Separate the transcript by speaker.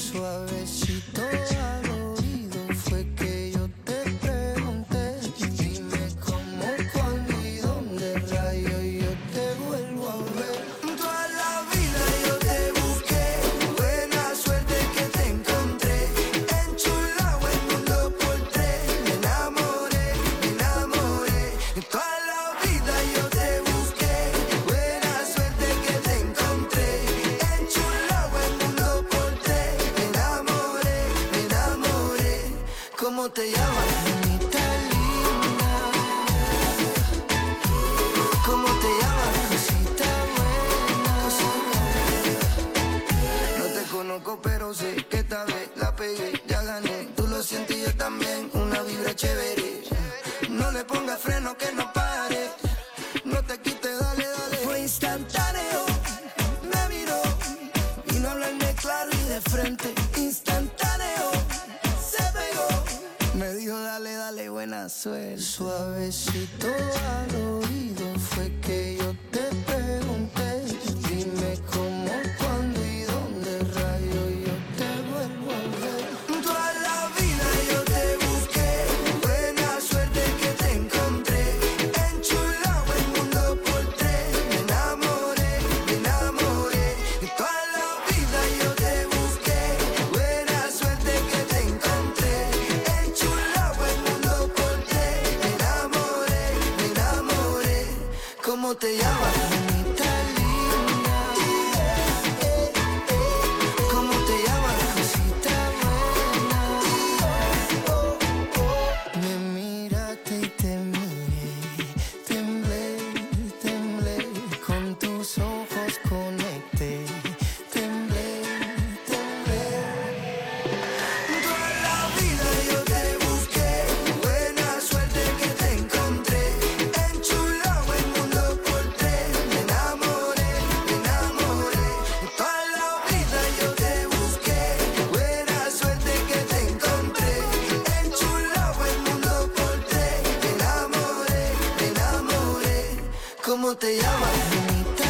Speaker 1: Suavecito al oído fue que yo te pregunté. Dime cómo, cuándo y dónde rayo yo te vuelvo a ver. Toda la vida yo te busqué, buena suerte que te encontré. Enchulado el mundo por tres, me enamoré, me enamoré. Toda la vida yo te busqué, buena suerte que te encontré. Enchulado el mundo por tres, me enamoré, me enamoré. ¿Cómo te llamas, bonita linda? ¿Cómo te llamas, cosita buena? No te conozco pero sé que esta vez la pegué, ya gané. Tú lo sientes y yo también, una vibra chévere. No le pongas freno que no pare, no te quites, dale, dale. Fue instantáneo, me miró y no hablarme claro y de frente. Instantáneo, se pegó, me dijo dale, dale, buena suerte. Suavecito al oído fue que yo te pregunté. Dime cómo, cuándo y dónde rayo yo te vuelvo a ver. Toda la vida yo te busqué, buena suerte que te encontré. Enchulado el mundo por tres, me enamoré, me enamoré. Toda la vida yo te busqué, buena suerte que te encontré. Enchulado el mundo por tres, me enamoré, me enamoré. ¿Cómo te llamas, bonita linda? ¿Cómo te llamas, cosita buena? Me miraste y te miré, temblé, temblé, con tus ojos conecté, temblé, temblé. Toda la vida yo te busqué, buena suerte que te encontré. Enchulado el mundo por tres, me enamoré, me enamoré. Toda la vida yo te busqué, buena suerte que te encontré. Enchulado el mundo por tres, me enamoré, me enamoré. ¿Cómo te llamas, bonita